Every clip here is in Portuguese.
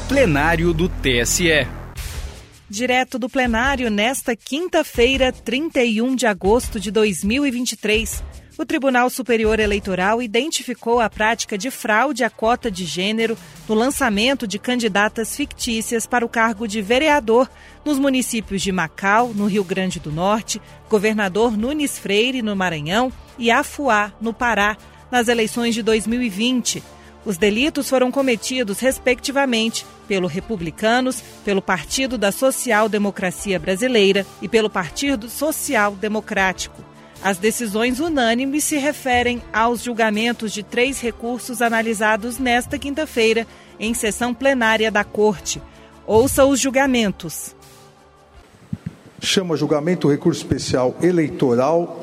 plenário do TSE. Direto do plenário, nesta quinta-feira, 31 de agosto de 2023, o Tribunal Superior Eleitoral identificou a prática de fraude à cota de gênero no lançamento de candidatas fictícias para o cargo de vereador nos municípios de Macau, no Rio Grande do Norte, Governador Nunes Freire, no Maranhão, e Afuá, no Pará, nas eleições de 2020. Os delitos foram cometidos, respectivamente, pelo Republicanos, pelo Partido da Social Democracia Brasileira e pelo Partido Social Democrático. As decisões unânimes se referem aos julgamentos de 3 recursos analisados nesta quinta-feira, em sessão plenária da Corte. Ouça os julgamentos. Chama a julgamento o recurso especial eleitoral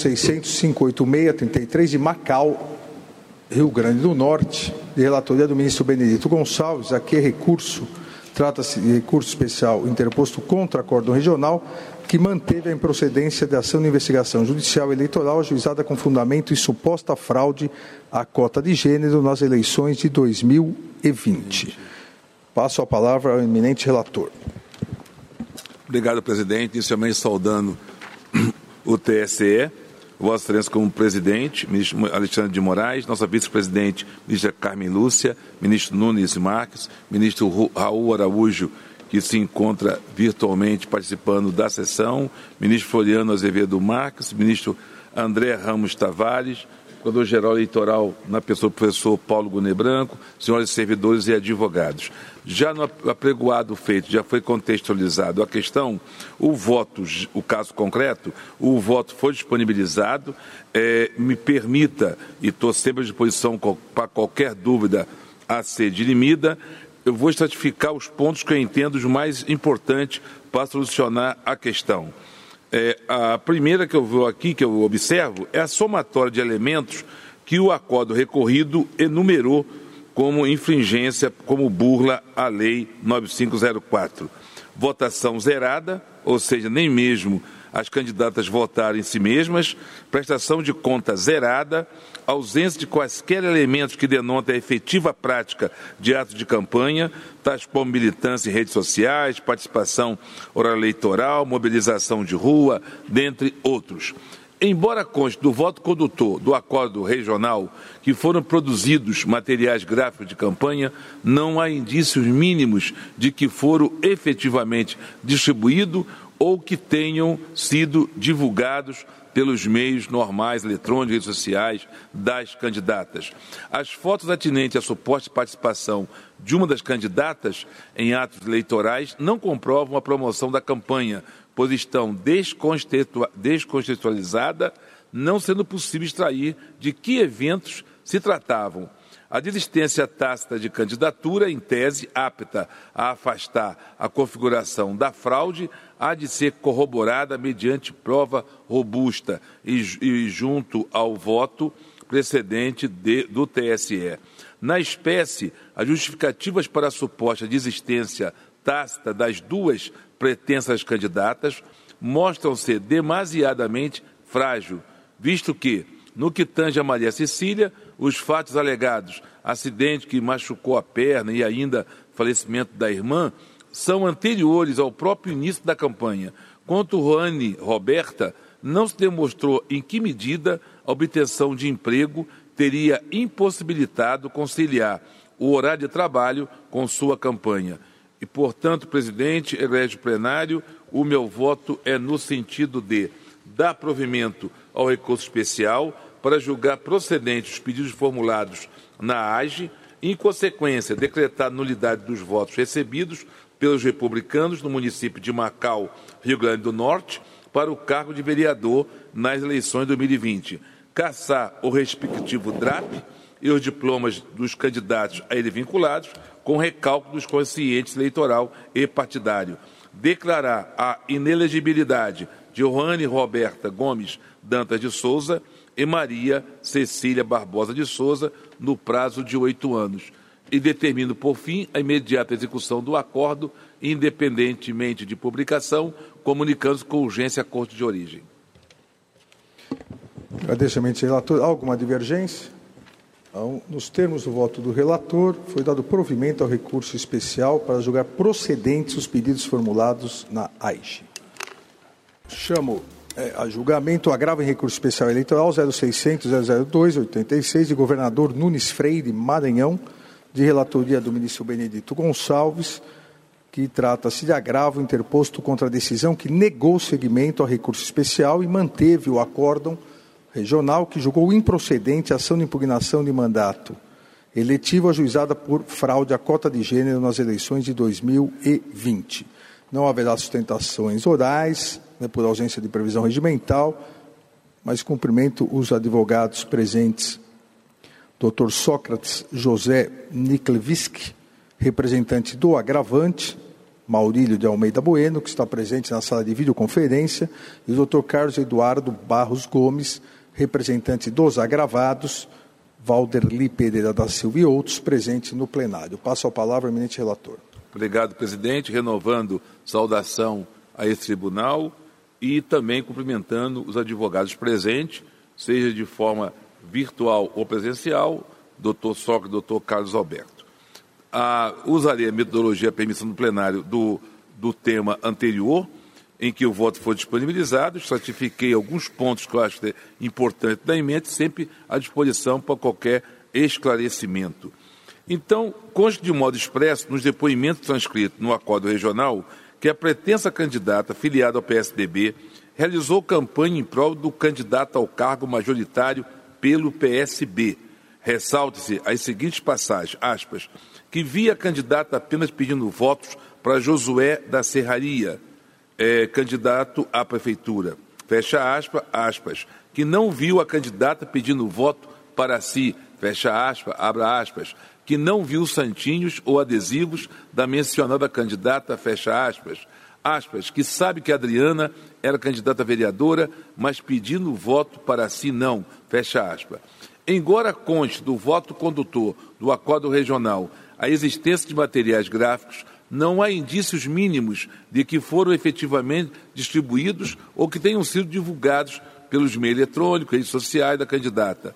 0600-586-33 de Macau, Rio Grande do Norte, de relatoria do ministro Benedito Gonçalves. Aqui é recurso, trata-se de recurso especial interposto contra acórdão regional que manteve a improcedência de ação de investigação judicial eleitoral ajuizada com fundamento em suposta fraude à cota de gênero nas eleições de 2020. Passo a palavra ao eminente relator. Obrigado, presidente. Inicialmente saudando o TSE, Vossa Excelência como presidente, ministro Alexandre de Moraes, nossa vice-presidente, ministra Carmen Lúcia, ministro Nunes Marques, ministro Raul Araújo, que se encontra virtualmente participando da sessão, ministro Floriano Azevedo Marques, ministro André Ramos Tavares, procurador-geral eleitoral na pessoa do professor Paulo Gunê Branco, senhores servidores e advogados. Já no apregoado feito, já foi contextualizado a questão, o caso concreto, o voto foi disponibilizado, me permita, e estou sempre à disposição para qualquer dúvida a ser dirimida, eu vou estratificar os pontos que eu entendo os mais importantes para solucionar a questão. A primeira que eu vou aqui, que eu observo, é a somatória de elementos que o acordo recorrido enumerou como infringência, como burla à Lei 9504. Votação zerada, ou seja, nem mesmo as candidatas votaram em si mesmas, prestação de conta zerada, ausência de quaisquer elementos que denotem a efetiva prática de atos de campanha, tais como militância em redes sociais, participação oral eleitoral, mobilização de rua, dentre outros. Embora conste do voto condutor do acordo regional que foram produzidos materiais gráficos de campanha, não há indícios mínimos de que foram efetivamente distribuídos ou que tenham sido divulgados pelos meios normais, eletrônicos, redes sociais das candidatas. As fotos atinentes à suposta participação de uma das candidatas em atos eleitorais não comprovam a promoção da campanha, pois estão descontextualizadas, não sendo possível extrair de que eventos se tratavam. A desistência tácita de candidatura, em tese apta a afastar a configuração da fraude, há de ser corroborada mediante prova robusta e junto ao voto precedente do TSE. Na espécie, as justificativas para a suposta desistência tácita das duas pretensas candidatas mostram-se demasiadamente frágil, visto que, no que tange a Maria Cecília, os fatos alegados, acidente que machucou a perna e ainda falecimento da irmã, são anteriores ao próprio início da campanha. Quanto Roane Roberta, não se demonstrou em que medida a obtenção de emprego teria impossibilitado conciliar o horário de trabalho com sua campanha. E, portanto, presidente, egrégio plenário, o meu voto é no sentido de dar provimento ao recurso especial para julgar procedentes os pedidos formulados na AGE e, em consequência, decretar nulidade dos votos recebidos pelos republicanos no município de Macau, Rio Grande do Norte, para o cargo de vereador nas eleições de 2020. Cassar o respectivo DRAP e os diplomas dos candidatos a ele vinculados, com recálculo dos quocientes eleitoral e partidário. Declarar a inelegibilidade de Roane Roberta Gomes Dantas de Souza e Maria Cecília Barbosa de Souza no prazo de 8 anos. E determino, por fim, a imediata execução do acordo, independentemente de publicação, comunicando-se com urgência à Corte de Origem. Agradeço, eminente relator. Alguma divergência? Então, nos termos do voto do relator, foi dado provimento ao recurso especial para julgar procedentes os pedidos formulados na AIGE. Chamo a julgamento o agravo em recurso especial eleitoral 0600-002-86 de governador Nunes Freire, Maranhão, de relatoria do ministro Benedito Gonçalves, que trata-se de agravo interposto contra a decisão que negou seguimento ao recurso especial e manteve o acórdão regional que julgou improcedente a ação de impugnação de mandato eletivo ajuizada por fraude à cota de gênero nas eleições de 2020. Não haverá sustentações orais, por ausência de previsão regimental, mas cumprimento os advogados presentes. Dr. Sócrates José Niklevski, representante do agravante, Maurílio de Almeida Bueno, que está presente na sala de videoconferência, e o Dr. Carlos Eduardo Barros Gomes, representante dos agravados, Valderli Pereira da Silva e outros presentes no plenário. Passo a palavra ao eminente relator. Obrigado, presidente. Renovando saudação a esse tribunal e também cumprimentando os advogados presentes, seja de forma virtual ou presencial, doutor Sócrates, doutor Carlos Alberto. Usarei a metodologia de permissão do plenário do tema anterior, em que o voto foi disponibilizado, estratifiquei alguns pontos que eu acho importante dar em mente, sempre à disposição para qualquer esclarecimento. Então, consta de modo expresso, nos depoimentos transcritos no acordo regional, que a pretensa candidata afiliada ao PSDB realizou campanha em prol do candidato ao cargo majoritário pelo PSB. Ressalte-se as seguintes passagens, aspas, que via a candidata apenas pedindo votos para Josué da Serraria, candidato à prefeitura, fecha aspas, aspas, que não viu a candidata pedindo voto para si, fecha aspas, abra aspas, que não viu santinhos ou adesivos da mencionada candidata, fecha aspas, aspas, que sabe que a Adriana era candidata a vereadora, mas pedindo voto para si não, fecha aspas. Embora conste do voto condutor do acordo regional a existência de materiais gráficos, não há indícios mínimos de que foram efetivamente distribuídos ou que tenham sido divulgados pelos meios eletrônicos, redes sociais da candidata.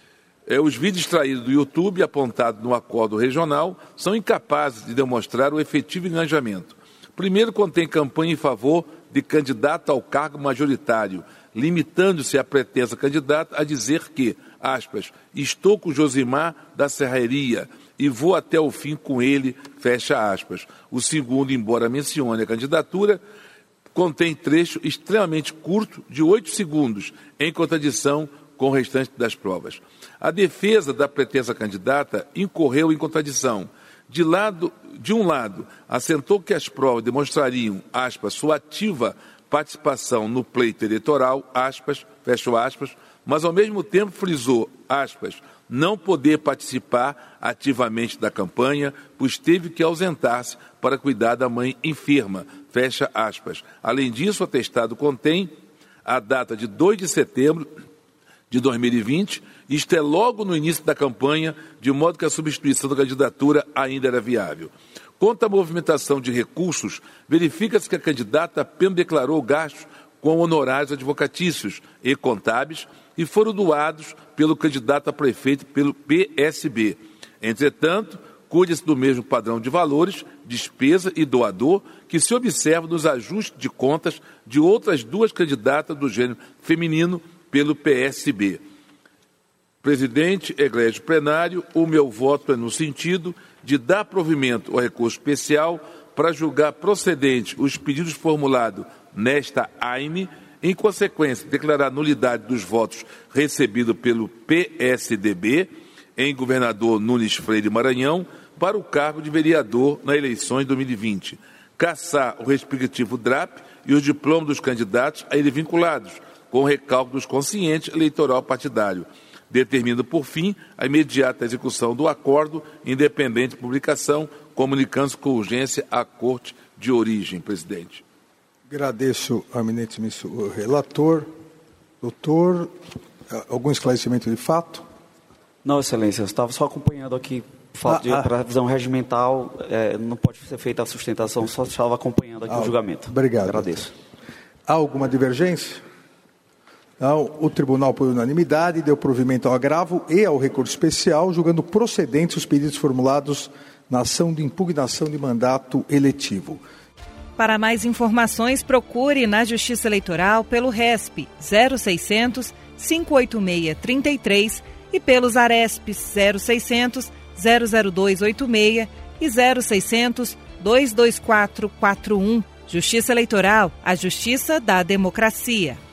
Os vídeos extraídos do YouTube, apontados no acordo regional, são incapazes de demonstrar o efetivo engajamento. Primeiro, contém campanha em favor de candidato ao cargo majoritário, limitando-se a pretensa candidata a dizer que, aspas, estou com Josimar da Serraria e vou até o fim com ele, fecha aspas. O segundo, embora mencione a candidatura, contém trecho extremamente curto de 8 segundos, em contradição com o restante das provas. A defesa da pretensa candidata incorreu em contradição. De um lado, assentou que as provas demonstrariam, aspas, sua ativa participação no pleito eleitoral, aspas, fecha aspas, mas ao mesmo tempo frisou, aspas, não poder participar ativamente da campanha, pois teve que ausentar-se para cuidar da mãe enferma, fecha aspas. Além disso, o atestado contém a data de 2 de setembro de 2020, isto é logo no início da campanha, de modo que a substituição da candidatura ainda era viável. Quanto à movimentação de recursos, verifica-se que a candidata apenas declarou gastos com honorários advocatícios e contábeis e foram doados pelo candidato a prefeito pelo PSB. Entretanto, cuida-se do mesmo padrão de valores, despesa e doador que se observa nos ajustes de contas de outras 2 candidatas do gênero feminino pelo PSB. Presidente, egrégio plenário, o meu voto é no sentido de dar provimento ao recurso especial para julgar procedente os pedidos formulados nesta AIME, em consequência, declarar nulidade dos votos recebidos pelo PSDB em governador Nunes Freire Maranhão para o cargo de vereador na eleição de 2020, cassar o respectivo DRAP e os diplomas dos candidatos a ele vinculados, com o recálculo dos conscientes eleitoral partidário, determina, por fim, a imediata execução do acordo, independente de publicação, comunicando-se com urgência à Corte de origem. Presidente. Agradeço ao eminente ministro relator. Doutor, algum esclarecimento de fato? Não, Excelência, eu estava só acompanhando aqui, para a visão regimental, não pode ser feita a sustentação, só estava acompanhando aqui o julgamento. Obrigado. Agradeço. Há alguma divergência? Então, o tribunal, por unanimidade, deu provimento ao agravo e ao recurso especial, julgando procedentes os pedidos formulados na ação de impugnação de mandato eletivo. Para mais informações, procure na Justiça Eleitoral pelo RESP 0600 586 33 e pelos ARESPs 0600 00286 e 0600 22441. Justiça Eleitoral, a justiça da democracia.